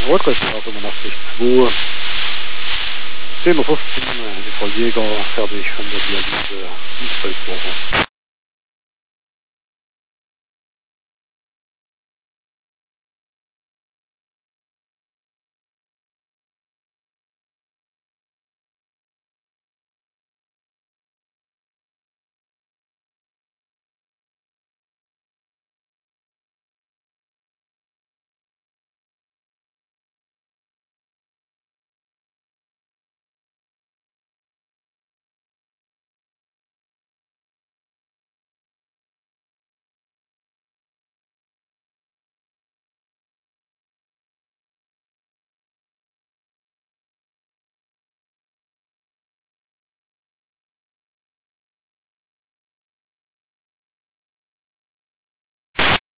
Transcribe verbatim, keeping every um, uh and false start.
Rotrechtstraße fünfundachtzig zwei. zehn Uhr fünfzehn, die Frau Jäger fertig von der Dialyse in zwölf Wochen.